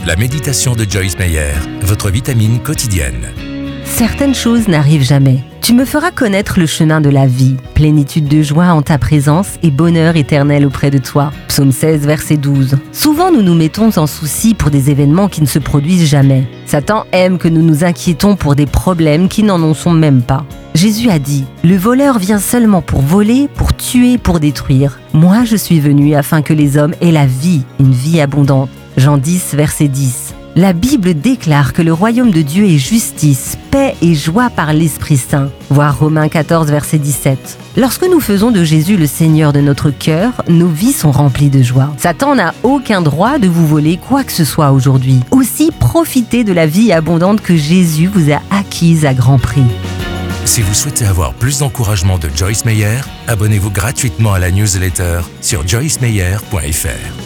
La méditation de Joyce Meyer, votre vitamine quotidienne. Certaines choses n'arrivent jamais. Tu me feras connaître le chemin de la vie, plénitude de joie en ta présence et bonheur éternel auprès de toi. Psaume 16, verset 12. Souvent nous nous mettons en souci pour des événements qui ne se produisent jamais. Satan aime que nous nous inquiétons pour des problèmes qui n'en sont même pas. Jésus a dit « Le voleur vient seulement pour voler, pour tuer, pour détruire. Moi je suis venu afin que les hommes aient la vie, une vie abondante. » Jean 10, verset 10. La Bible déclare que le royaume de Dieu est justice, paix et joie par l'Esprit Saint. Voir Romains 14, verset 17. Lorsque nous faisons de Jésus le Seigneur de notre cœur, nos vies sont remplies de joie. Satan n'a aucun droit de vous voler quoi que ce soit aujourd'hui. Aussi, profitez de la vie abondante que Jésus vous a acquise à grand prix. Si vous souhaitez avoir plus d'encouragement de Joyce Meyer, abonnez-vous gratuitement à la newsletter sur joycemeyer.fr.